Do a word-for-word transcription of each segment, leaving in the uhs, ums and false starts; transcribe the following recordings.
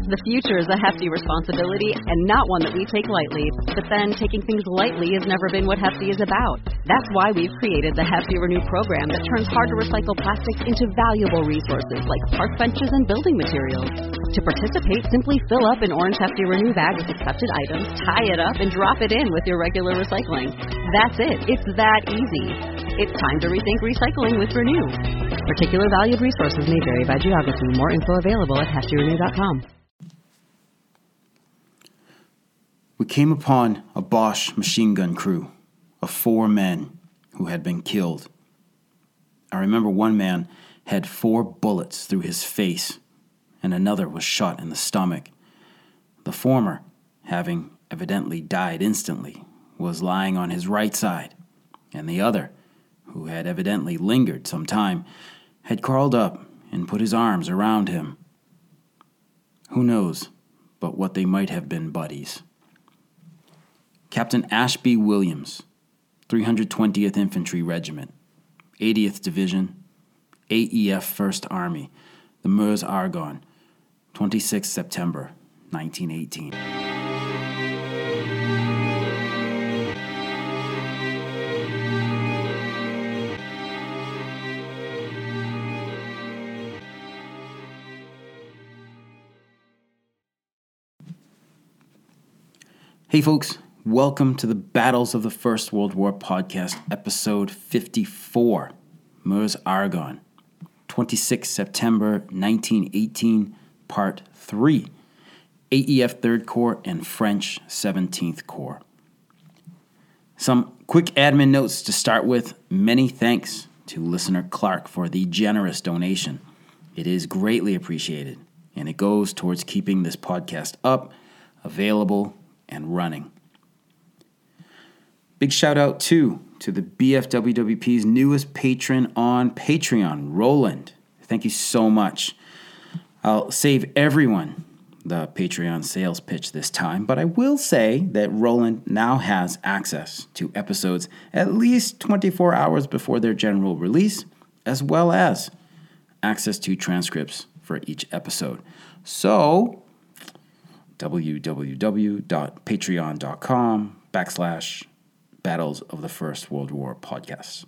The future is a hefty responsibility and not one that we take lightly. But then, taking things lightly has never been what Hefty is about. That's why we've created the Hefty Renew program that turns hard-to-recycle plastics into valuable resources like park benches and building materials. To participate, simply fill up an orange Hefty Renew bag with accepted items, tie it up, and drop it in with your regular recycling. That's it. It's that easy. It's time to rethink recycling with Renew. Particular valued resources may vary by geography. More info available at hefty renew dot com. We came upon a Bosch machine gun crew of four men who had been killed. I remember one man had four bullets through his face, and another was shot in the stomach. The former, having evidently died instantly, was lying on his right side, and the other, who had evidently lingered some time, had crawled up and put his arms around him. Who knows but what they might have been buddies. Captain Ashby Williams, three hundred twentieth Infantry Regiment, eightieth Division, A E F First Army, the Meuse-Argonne, twenty-sixth September, nineteen eighteen. Hey folks, welcome to the Battles of the First World War podcast, episode fifty-four, Meuse-Argonne, twenty-sixth September nineteen eighteen, part three, A E F third Corps and French seventeenth Corps. Some quick admin notes to start with. Many thanks to listener Clark for the generous donation. It is greatly appreciated, and it goes towards keeping this podcast up, available, and running. Big shout out too to the B F W W P's newest patron on Patreon, Roland. Thank you so much. I'll save everyone the Patreon sales pitch this time, but I will say that Roland now has access to episodes at least twenty-four hours before their general release, as well as access to transcripts for each episode. So, www.patreon.com backslash Battles of the First World War podcasts.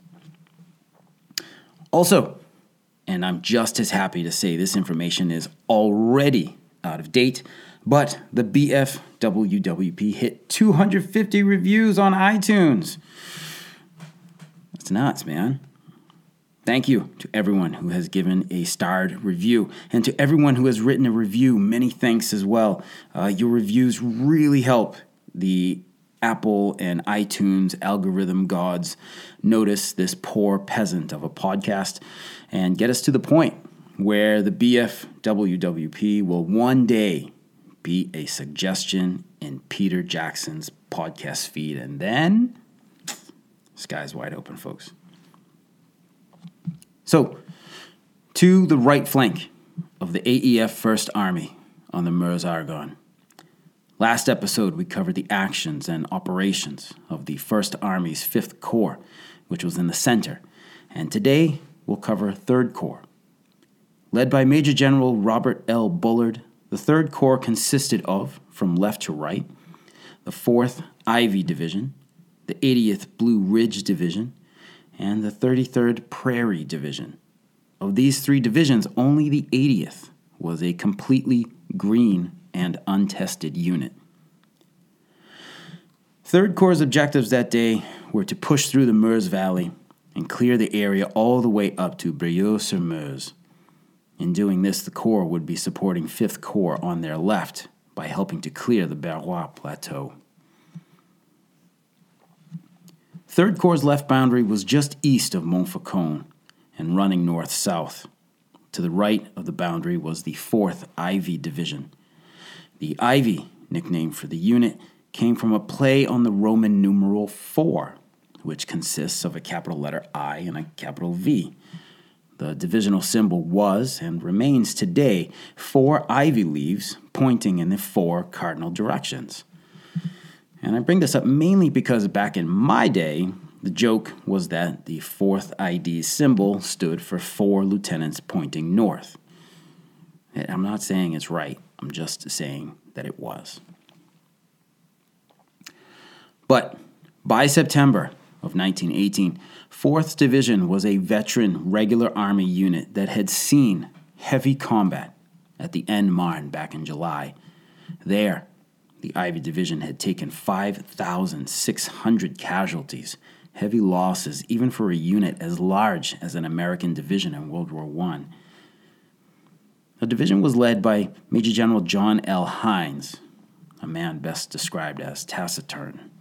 Also, and I'm just as happy to say this information is already out of date, but the B F W W P hit two hundred fifty reviews on iTunes. That's nuts, man. Thank you to everyone who has given a starred review, and to everyone who has written a review, many thanks as well. Uh, your reviews really help the Apple and iTunes algorithm gods notice this poor peasant of a podcast and get us to the point where the B F W W P will one day be a suggestion in Peter Jackson's podcast feed. And then, sky's wide open, folks. So, to the right flank of the A E F First Army on the Meuse-Argonne. Last episode, we covered the actions and operations of the First Army's Fifth Corps, which was in the center. And today, we'll cover Third Corps. Led by Major General Robert L. Bullard, the Third Corps consisted of, from left to right, the fourth Ivy Division, the eightieth Blue Ridge Division, and the thirty-third Prairie Division. Of these three divisions, only the eightieth was a completely green and untested unit. Third Corps' objectives that day were to push through the Meuse Valley and clear the area all the way up to Brieux-sur-Meuse. In doing this, the Corps would be supporting Fifth Corps on their left by helping to clear the Barrois Plateau. Third Corps' left boundary was just east of Montfaucon and running north-south. To the right of the boundary was the fourth Ivy Division. The Ivy, nickname for the unit, came from a play on the Roman numeral four, which consists of a capital letter I and a capital V. The divisional symbol was, and remains today, four ivy leaves pointing in the four cardinal directions. And I bring this up mainly because back in my day, the joke was that the fourth I D symbol stood for four lieutenants pointing north. I'm not saying it's right. I'm just saying that it was. But by September of nineteen eighteen, fourth Division was a veteran regular Army unit that had seen heavy combat at the N-Marne back in July. There, the Ivy Division had taken five thousand six hundred casualties, heavy losses even for a unit as large as an American division in World War One. The division was led by Major General John L. Hines, a man best described as taciturn.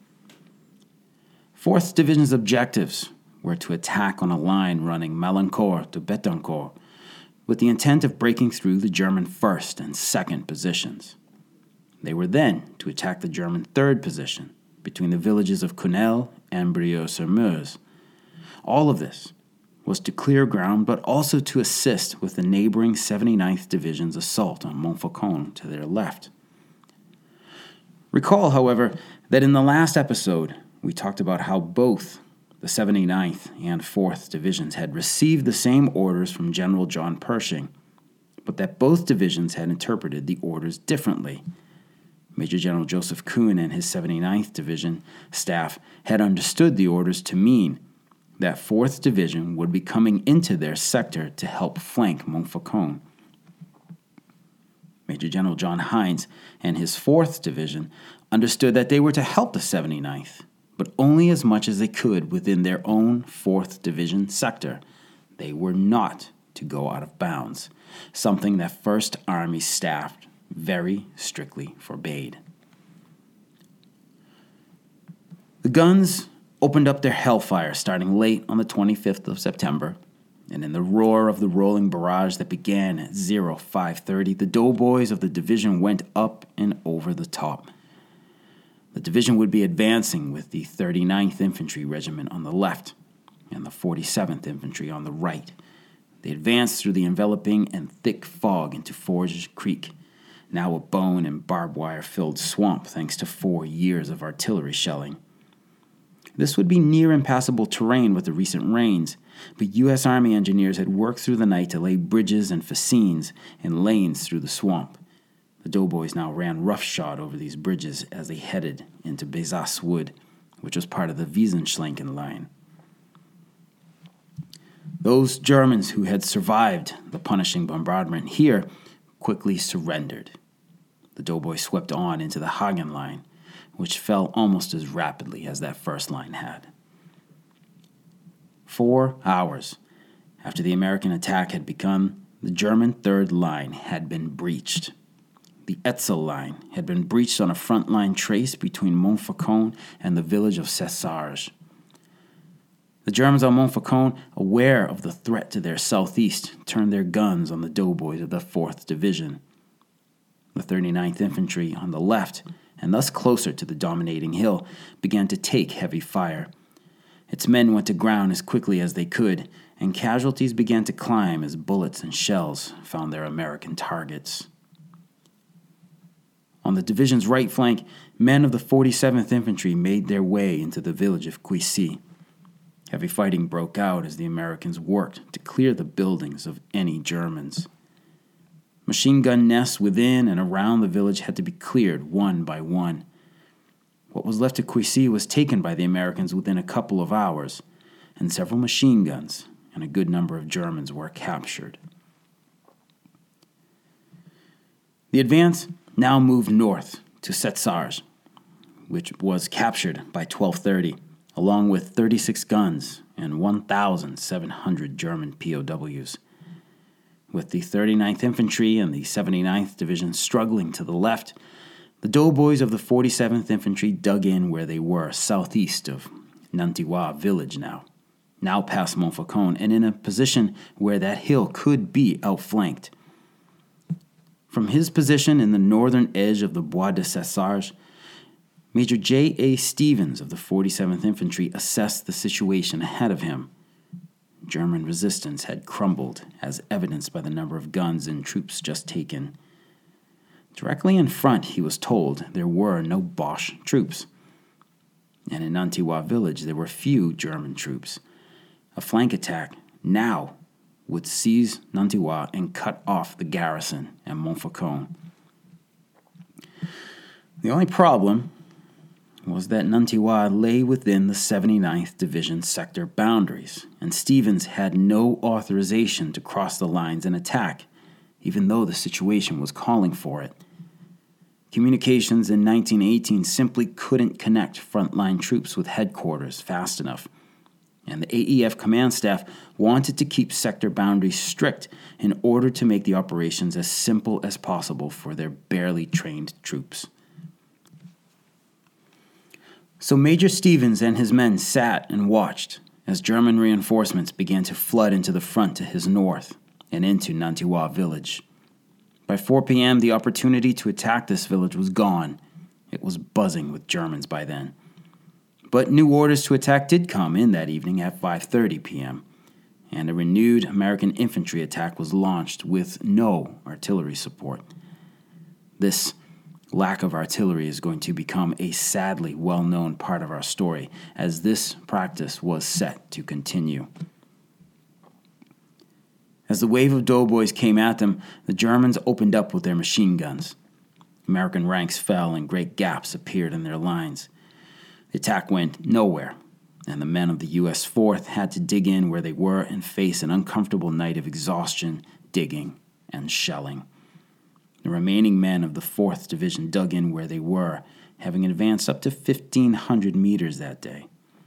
fourth Division's objectives were to attack on a line running Malancourt to Betancourt, with the intent of breaking through the German first and second positions. They were then to attack the German third position between the villages of Cunel and Brieux-sur-Meuse. All of this was to clear ground, but also to assist with the neighboring seventy-ninth Division's assault on Montfaucon to their left. Recall, however, that in the last episode, we talked about how both the seventy-ninth and fourth Divisions had received the same orders from General John Pershing, but that both divisions had interpreted the orders differently. Major General Joseph Kuhn and his seventy-ninth Division staff had understood the orders to mean that fourth Division would be coming into their sector to help flank Montfaucon. Major General John Hines and his fourth Division understood that they were to help the seventy-ninth, but only as much as they could within their own fourth Division sector. They were not to go out of bounds, something that first Army staff very strictly forbade. The guns opened up their hellfire starting late on the twenty-fifth of September, and in the roar of the rolling barrage that began at oh five thirty, the doughboys of the division went up and over the top. The division would be advancing with the thirty-ninth Infantry Regiment on the left and the forty-seventh Infantry on the right. They advanced through the enveloping and thick fog into Forge Creek, now a bone and barbed wire-filled swamp thanks to four years of artillery shelling. This would be near impassable terrain with the recent rains, but U S Army engineers had worked through the night to lay bridges and fascines and lanes through the swamp. The doughboys now ran roughshod over these bridges as they headed into Besace Wood, which was part of the Wiesenschlenken line. Those Germans who had survived the punishing bombardment here quickly surrendered. The doughboys swept on into the Hagen line, which fell almost as rapidly as that first line had. Four hours after the American attack had begun, the German third line had been breached. The Etzel line had been breached on a front line trace between Montfaucon and the village of Cessarges. The Germans on Montfaucon, aware of the threat to their southeast, turned their guns on the doughboys of the fourth Division. The thirty-ninth Infantry on the left, and thus closer to the dominating hill, began to take heavy fire. Its men went to ground as quickly as they could, and casualties began to climb as bullets and shells found their American targets. On the division's right flank, men of the forty-seventh Infantry made their way into the village of Cuissy. Heavy fighting broke out as the Americans worked to clear the buildings of any Germans. Machine gun nests within and around the village had to be cleared one by one. What was left of Cuissy was taken by the Americans within a couple of hours, and several machine guns and a good number of Germans were captured. The advance now moved north to Cessarges, which was captured by twelve thirty, along with thirty-six guns and one thousand seven hundred German P O Ws. With the thirty-ninth Infantry and the seventy-ninth Division struggling to the left, the doughboys of the forty-seventh Infantry dug in where they were, southeast of Nantiwa village now, now past Montfaucon, and in a position where that hill could be outflanked. From his position in the northern edge of the Bois de Cessarges, Major J A. Stevens of the forty-seventh Infantry assessed the situation ahead of him. German resistance had crumbled, as evidenced by the number of guns and troops just taken. Directly in front, he was told, there were no Boche troops. And in Nantiwa village, there were few German troops. A flank attack now would seize Nantiwa and cut off the garrison at Montfaucon. The only problem was that Nantiwa lay within the seventy-ninth Division sector boundaries, and Stevens had no authorization to cross the lines and attack, even though the situation was calling for it. Communications in nineteen eighteen simply couldn't connect frontline troops with headquarters fast enough, and the A E F command staff wanted to keep sector boundaries strict in order to make the operations as simple as possible for their barely trained troops. So Major Stevens and his men sat and watched as German reinforcements began to flood into the front to his north and into Nantiwa village. By four p.m., the opportunity to attack this village was gone. It was buzzing with Germans by then. But new orders to attack did come in that evening at five thirty p.m., and a renewed American infantry attack was launched with no artillery support. This lack of artillery is going to become a sadly well-known part of our story, as this practice was set to continue. As the wave of doughboys came at them, the Germans opened up with their machine guns. American ranks fell and great gaps appeared in their lines. The attack went nowhere, and the men of the U S fourth had to dig in where they were and face an uncomfortable night of exhaustion, digging, and shelling. The remaining men of the fourth Division dug in where they were, having advanced up to fifteen hundred meters that day.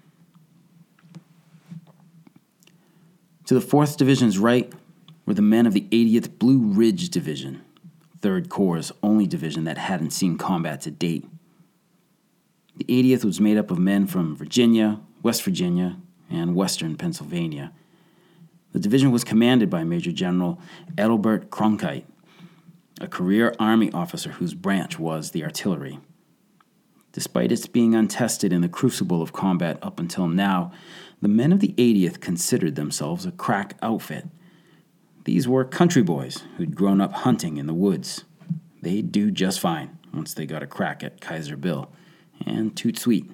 To the fourth Division's right were the men of the eightieth Blue Ridge Division, third Corps' only division that hadn't seen combat to date. The eightieth was made up of men from Virginia, West Virginia, and western Pennsylvania. The division was commanded by Major General Adelbert Cronkite, a career Army officer whose branch was the artillery. Despite its being untested in the crucible of combat up until now, the men of the eightieth considered themselves a crack outfit. These were country boys who'd grown up hunting in the woods. They'd do just fine once they got a crack at Kaiser Bill, and toot sweet.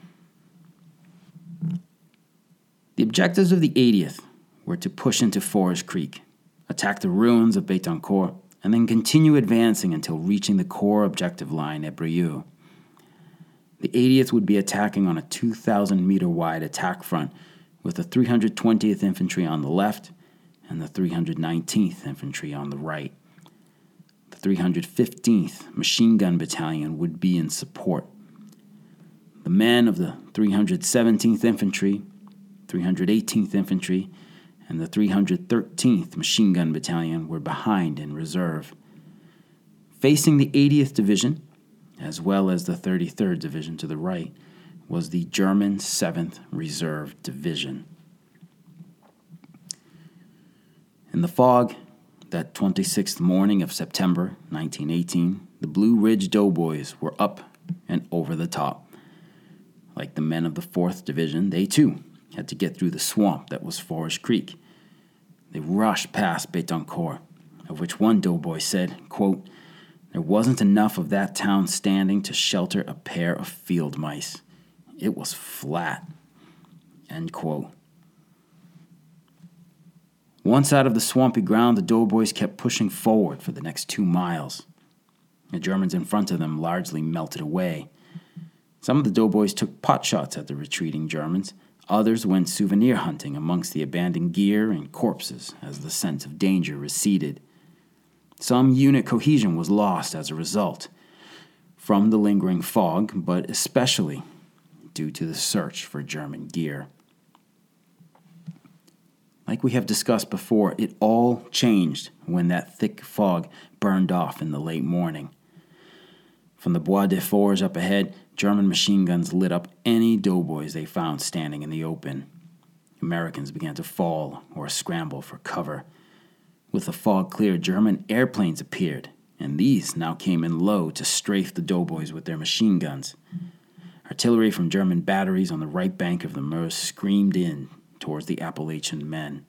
The objectives of the eightieth were to push into Forest Creek, attack the ruins of Betancourt, and then continue advancing until reaching the core objective line at Brieux. The eightieth would be attacking on a two thousand meter wide attack front with the three hundred twentieth Infantry on the left and the three hundred nineteenth Infantry on the right. The three hundred fifteenth Machine Gun Battalion would be in support. The men of the three hundred seventeenth Infantry, three hundred eighteenth Infantry, and the three hundred thirteenth Machine Gun Battalion were behind in reserve. Facing the eightieth Division, as well as the thirty-third Division to the right, was the German seventh Reserve Division. In the fog, that twenty-sixth morning of September nineteen eighteen, the Blue Ridge Doughboys were up and over the top. Like the men of the fourth Division, they too had to get through the swamp that was Forest Creek. They rushed past Betancourt, of which one doughboy said, quote, "There wasn't enough of that town standing to shelter a pair of field mice. It was flat." End quote. Once out of the swampy ground, the doughboys kept pushing forward for the next two miles. The Germans in front of them largely melted away. Some of the doughboys took pot shots at the retreating Germans. Others went souvenir hunting amongst the abandoned gear and corpses as the sense of danger receded. Some unit cohesion was lost as a result, from the lingering fog, but especially due to the search for German gear. Like we have discussed before, it all changed when that thick fog burned off in the late morning. From the Bois de Forges up ahead, German machine guns lit up any doughboys they found standing in the open. Americans began to fall or scramble for cover. With the fog cleared, German airplanes appeared, and these now came in low to strafe the doughboys with their machine guns. Artillery from German batteries on the right bank of the Meuse screamed in towards the Appalachian men.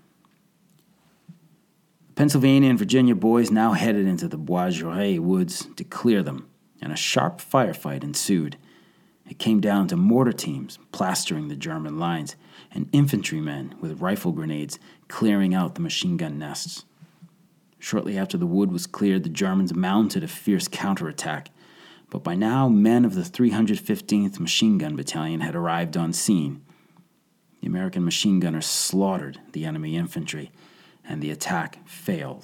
The Pennsylvania and Virginia boys now headed into the Bois Joret woods to clear them, and a sharp firefight ensued. It came down to mortar teams plastering the German lines and infantrymen with rifle grenades clearing out the machine gun nests. Shortly after the wood was cleared, the Germans mounted a fierce counterattack, but by now men of the three hundred fifteenth Machine Gun Battalion had arrived on scene. The American machine gunners slaughtered the enemy infantry, and the attack failed.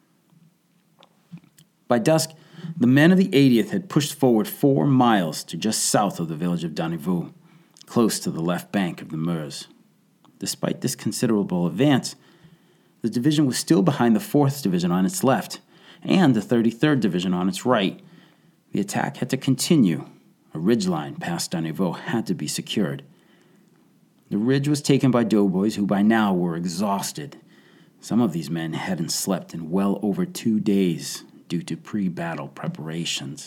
By dusk, the men of the eightieth had pushed forward four miles to just south of the village of Donneville, close to the left bank of the Meuse. Despite this considerable advance, the division was still behind the fourth Division on its left and the thirty-third Division on its right. The attack had to continue. A ridgeline past Donneville had to be secured. The ridge was taken by doughboys who by now were exhausted. Some of these men hadn't slept in well over two days due to pre-battle preparations.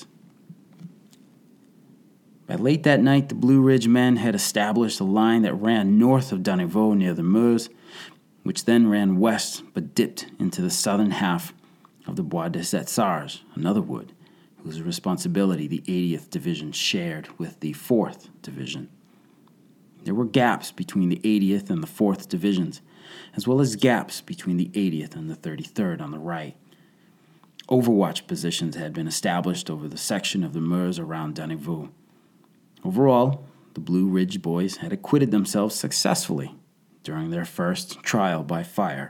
By late that night, the Blue Ridge men had established a line that ran north of Donneville near the Meuse, which then ran west but dipped into the southern half of the Bois des Sept Sarges, another wood, whose responsibility the eightieth Division shared with the fourth Division. There were gaps between the eightieth and the fourth Divisions, as well as gaps between the eightieth and the thirty-third on the right. Overwatch positions had been established over the section of the Meuse around Donneville. Overall, the Blue Ridge boys had acquitted themselves successfully during their first trial by fire.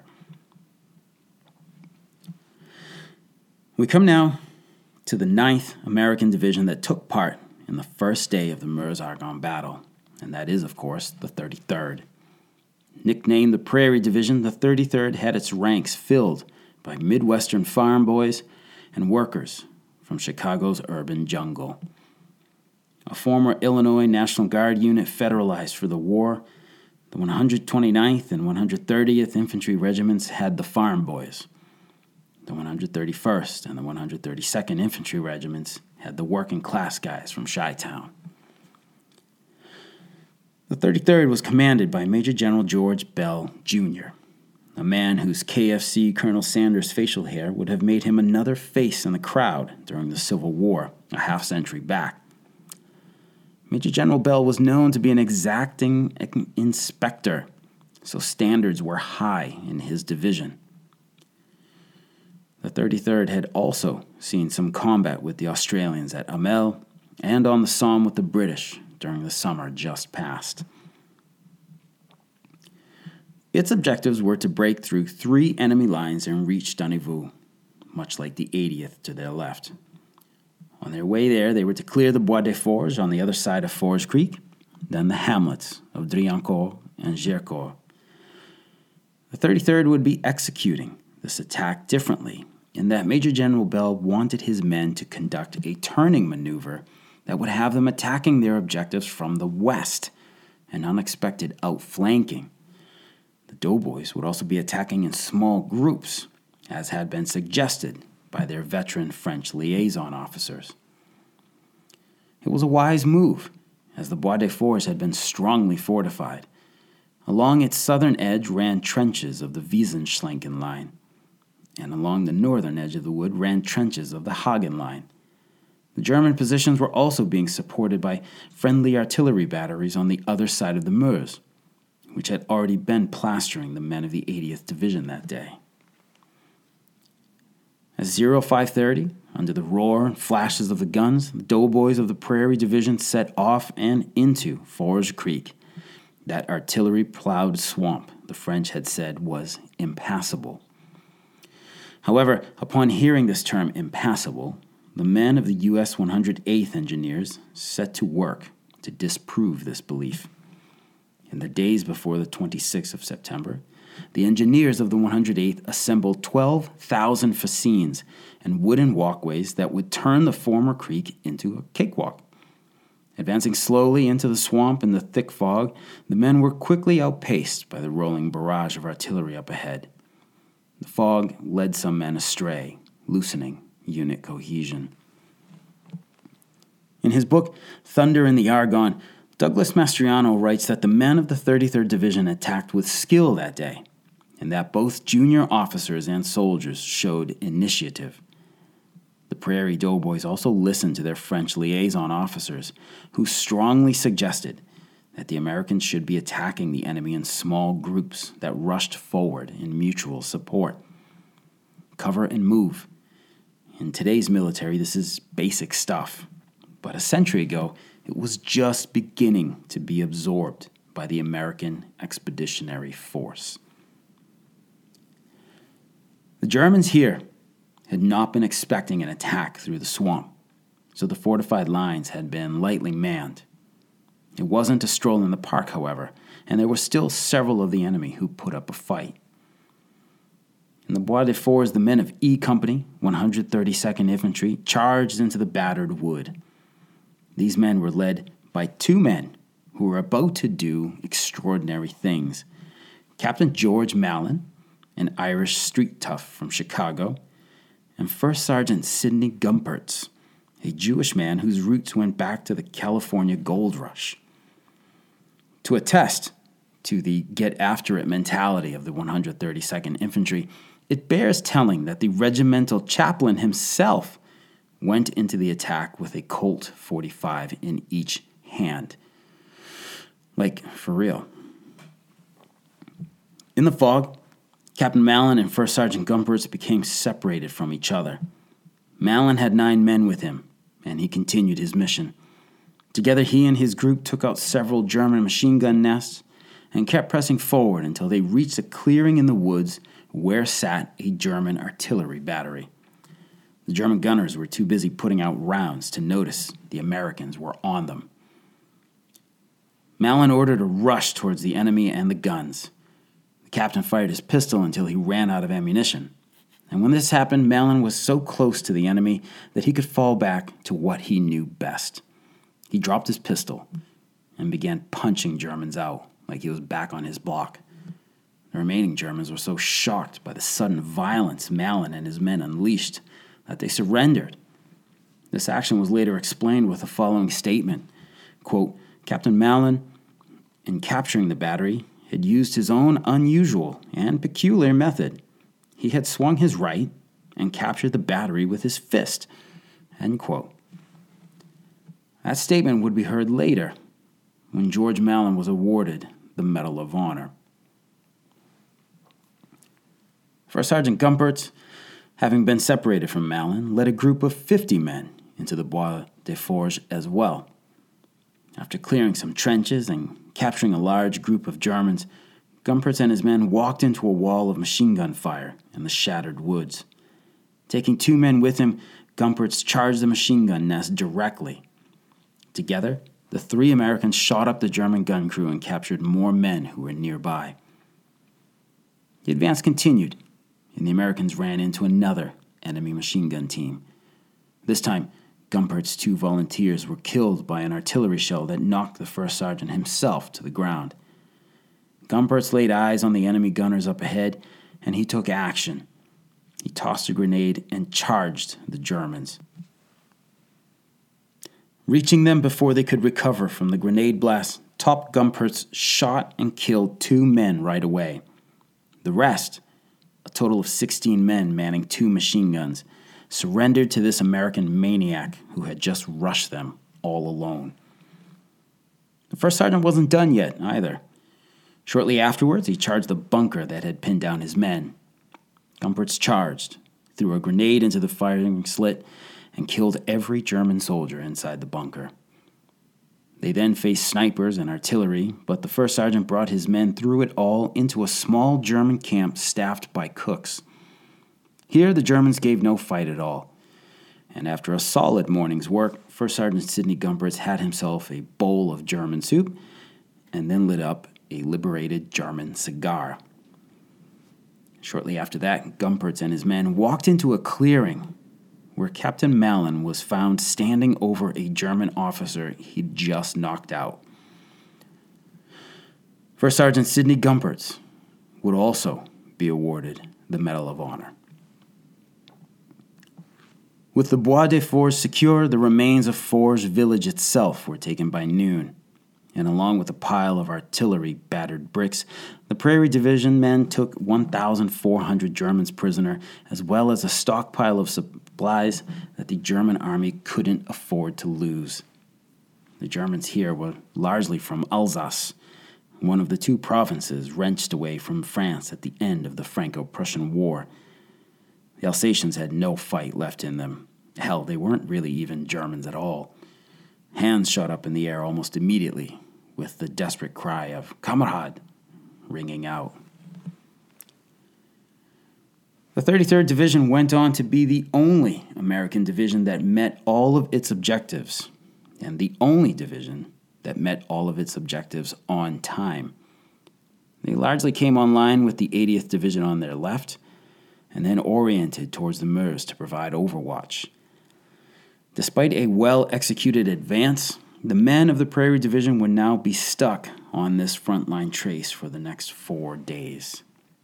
We come now to the ninth American Division that took part in the first day of the Meuse-Argonne battle, and that is, of course, the thirty-third. Nicknamed the Prairie Division, the thirty-third had its ranks filled by Midwestern farm boys and workers from Chicago's urban jungle. A former Illinois National Guard unit federalized for the war, the one hundred twenty-ninth and one hundred thirtieth Infantry Regiments had the farm boys. The one hundred thirty-first and the one hundred thirty-second Infantry Regiments had the working class guys from Chi-Town. The thirty-third was commanded by Major General George Bell, Junior, a man whose K F C Colonel Sanders facial hair would have made him another face in the crowd during the Civil War, a half-century back. Major General Bell was known to be an exacting inspector, so standards were high in his division. The thirty-third had also seen some combat with the Australians at Hamel and on the Somme with the British during the summer just past. Its objectives were to break through three enemy lines and reach Donneville, much like the eightieth to their left. On their way there, they were to clear the Bois des Forges on the other side of Forge Creek, then the hamlets of Driancourt and Gercourt. The thirty-third would be executing this attack differently, in that Major General Bell wanted his men to conduct a turning maneuver that would have them attacking their objectives from the west, an unexpected outflanking. The doughboys would also be attacking in small groups, as had been suggested by their veteran French liaison officers. It was a wise move, as the Bois des Forges had been strongly fortified. Along its southern edge ran trenches of the Wiesenschlenken line, and along the northern edge of the wood ran trenches of the Hagen line. The German positions were also being supported by friendly artillery batteries on the other side of the Meuse, which had already been plastering the men of the eightieth Division that day. At oh five thirty, under the roar and flashes of the guns, the doughboys of the Prairie Division set off and into Forge Creek, that artillery-plowed swamp the French had said was impassable. However, upon hearing this term impassable, the men of the U S one hundred eighth Engineers set to work to disprove this belief. In the days before the twenty-sixth of September, the engineers of the one hundred eighth assembled twelve thousand fascines and wooden walkways that would turn the former creek into a cakewalk. Advancing slowly into the swamp in the thick fog, the men were quickly outpaced by the rolling barrage of artillery up ahead. The fog led some men astray, loosening unit cohesion. In his book, Thunder in the Argonne, Douglas Mastriano writes that the men of the thirty-third Division attacked with skill that day, and that both junior officers and soldiers showed initiative. The Prairie Doughboys also listened to their French liaison officers, who strongly suggested that the Americans should be attacking the enemy in small groups that rushed forward in mutual support. Cover and move. In today's military, this is basic stuff, but a century ago, it was just beginning to be absorbed by the American Expeditionary Force. The Germans here had not been expecting an attack through the swamp, so the fortified lines had been lightly manned. It wasn't a stroll in the park, however, and there were still several of the enemy who put up a fight. In the Bois de Forges, the men of E Company, one hundred thirty-second Infantry, charged into the battered wood. These men were led by two men who were about to do extraordinary things. Captain George Mallon, an Irish street tough from Chicago, and First Sergeant Sidney Gumpertz, a Jewish man whose roots went back to the California gold rush. To attest to the get-after-it mentality of the one hundred thirty-second Infantry, it bears telling that the regimental chaplain himself went into the attack with a Colt forty-five in each hand. Like, for real. In the fog, Captain Mallon and First Sergeant Gumpertz became separated from each other. Mallon had nine men with him, and he continued his mission. Together, he and his group took out several German machine gun nests and kept pressing forward until they reached a clearing in the woods where sat a German artillery battery. The German gunners were too busy putting out rounds to notice the Americans were on them. Mallon ordered a rush towards the enemy and the guns. The captain fired his pistol until he ran out of ammunition. And when this happened, Mallon was so close to the enemy that he could fall back to what he knew best. He dropped his pistol and began punching Germans out like he was back on his block. The remaining Germans were so shocked by the sudden violence Mallon and his men unleashed that they surrendered. This action was later explained with the following statement, quote, Captain Mallon, in capturing the battery, had used his own unusual and peculiar method. He had swung his right and captured the battery with his fist, end quote. That statement would be heard later when George Mallon was awarded the Medal of Honor. First Sergeant Gumpertz, having been separated from Mallon, led a group of fifty men into the Bois de Forges as well. After clearing some trenches and capturing a large group of Germans, Gumpertz and his men walked into a wall of machine gun fire in the shattered woods. Taking two men with him, Gumpertz charged the machine gun nest directly. Together, the three Americans shot up the German gun crew and captured more men who were nearby. The advance continued, and the Americans ran into another enemy machine gun team. This time, Gumpertz's two volunteers were killed by an artillery shell that knocked the first sergeant himself to the ground. Gumpertz laid eyes on the enemy gunners up ahead, and he took action. He tossed a grenade and charged the Germans. Reaching them before they could recover from the grenade blast, Top Gumpertz shot and killed two men right away. The rest, a total of sixteen men manning two machine guns, surrendered to this American maniac who had just rushed them all alone. The first sergeant wasn't done yet, either. Shortly afterwards, he charged the bunker that had pinned down his men. Gumpertz charged, threw a grenade into the firing slit, and killed every German soldier inside the bunker. They then faced snipers and artillery, but the first sergeant brought his men through it all into a small German camp staffed by cooks. Here, the Germans gave no fight at all, and after a solid morning's work, First Sergeant Sidney Gumpertz had himself a bowl of German soup and then lit up a liberated German cigar. Shortly after that, Gumpertz and his men walked into a clearing where Captain Mallon was found standing over a German officer he'd just knocked out. First Sergeant Sidney Gumpertz would also be awarded the Medal of Honor. With the Bois de Forges secure, the remains of Forges village itself were taken by noon, and along with a pile of artillery-battered bricks, the Prairie Division men took one thousand four hundred Germans prisoner, as well as a stockpile of supplies that the German army couldn't afford to lose. The Germans here were largely from Alsace, one of the two provinces wrenched away from France at the end of the Franco-Prussian War. The Alsatians had no fight left in them. Hell, they weren't really even Germans at all. Hands shot up in the air almost immediately, with the desperate cry of "Kamerad" ringing out. The thirty-third Division went on to be the only American division that met all of its objectives, and the only division that met all of its objectives on time. They largely came online with the eightieth Division on their left, and then oriented towards the Meuse to provide overwatch. Despite a well-executed advance, the men of the Prairie Division would now be stuck on this frontline trace for the next four days.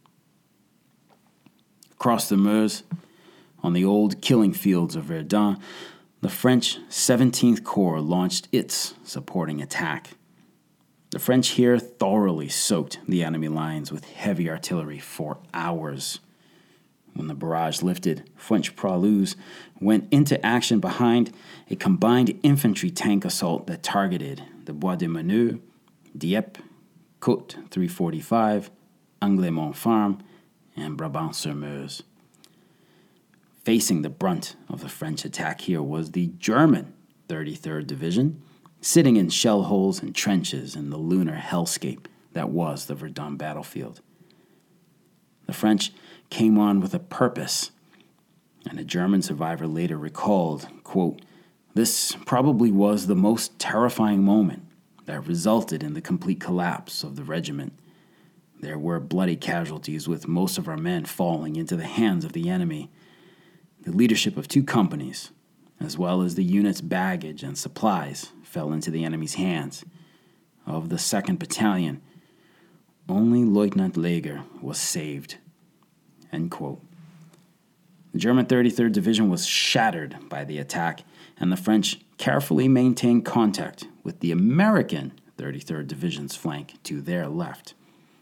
Across the Meuse, on the old killing fields of Verdun, the French seventeenth Corps launched its supporting attack. The French here thoroughly soaked the enemy lines with heavy artillery for hours. When the barrage lifted, French poilus went into action behind a combined infantry tank assault that targeted the Bois de Meneur, Dieppe, Côte three forty-five, Angles-Montferme, and Brabant-sur-Meuse. Facing the brunt of the French attack here was the German thirty-third Division, sitting in shell holes and trenches in the lunar hellscape that was the Verdun battlefield. The French came on with a purpose, and a German survivor later recalled, quote, "This probably was the most terrifying moment that resulted in the complete collapse of the regiment. There were bloody casualties, with most of our men falling into the hands of the enemy. The leadership of two companies, as well as the unit's baggage and supplies, fell into the enemy's hands. Of the second Battalion, only Lieutenant Lager was saved." End quote. The German thirty-third Division was shattered by the attack, and the French carefully maintained contact with the American thirty-third Division's flank to their left.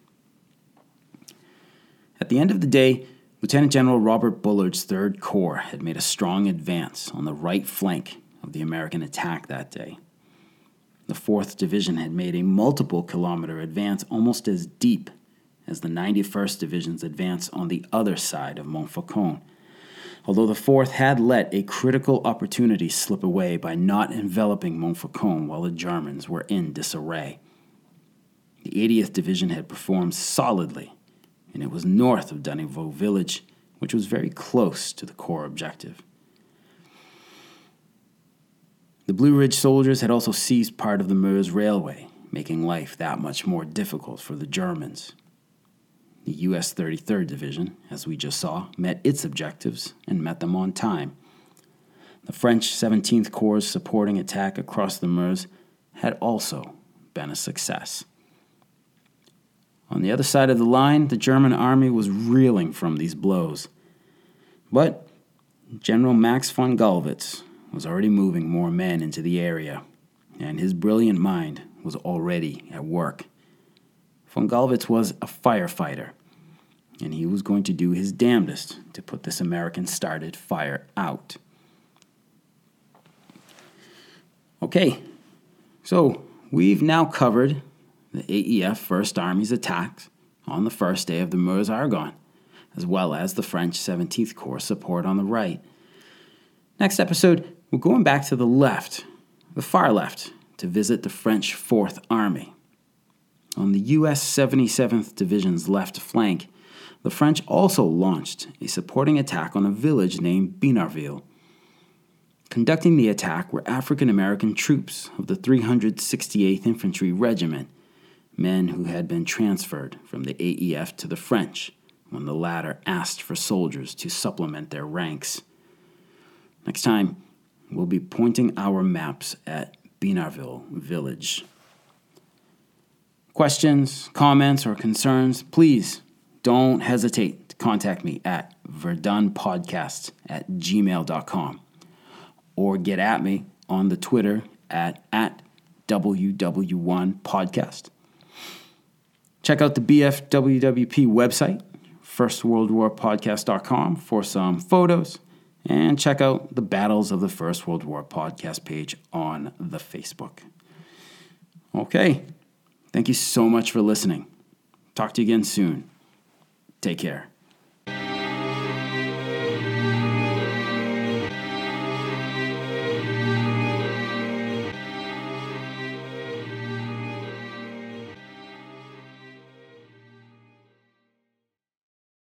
At the end of the day, Lieutenant General Robert Bullard's third Corps had made a strong advance on the right flank of the American attack that day. The fourth Division had made a multiple kilometer advance almost as deep as the ninety-first Division's advance on the other side of Montfaucon, although the fourth had let a critical opportunity slip away by not enveloping Montfaucon while the Germans were in disarray. The eightieth Division had performed solidly, and it was north of Duniveau village, which was very close to the Corps objective. The Blue Ridge soldiers had also seized part of the Meuse Railway, making life that much more difficult for the Germans. The U S thirty-third Division, as we just saw, met its objectives and met them on time. The French seventeenth Corps' supporting attack across the Meuse had also been a success. On the other side of the line, the German army was reeling from these blows. But General Max von Gallwitz was already moving more men into the area, and his brilliant mind was already at work. Von Gallwitz was a firefighter, and he was going to do his damnedest to put this American-started fire out. Okay, so we've now covered the A E F First Army's attacks on the first day of the Meuse-Argonne, as well as the French seventeenth Corps support on the right. Next episode, we're going back to the left, the far left, to visit the French Fourth Army. On the U S seventy-seventh Division's left flank, the French also launched a supporting attack on a village named Binarville. Conducting the attack were African-American troops of the three hundred sixty-eighth Infantry Regiment, men who had been transferred from the A E F to the French when the latter asked for soldiers to supplement their ranks. Next time, we'll be pointing our maps at Binarville Village. Questions, comments, or concerns, please don't hesitate to contact me at verdunpodcast at gmail dot com or get at me on the Twitter at, at W W one podcast. Check out the B F W W P website, first world war podcast dot com, for some photos, and check out the Battles of the First World War podcast page on the Facebook. Okay, thank you so much for listening. Talk to you again soon. Take care.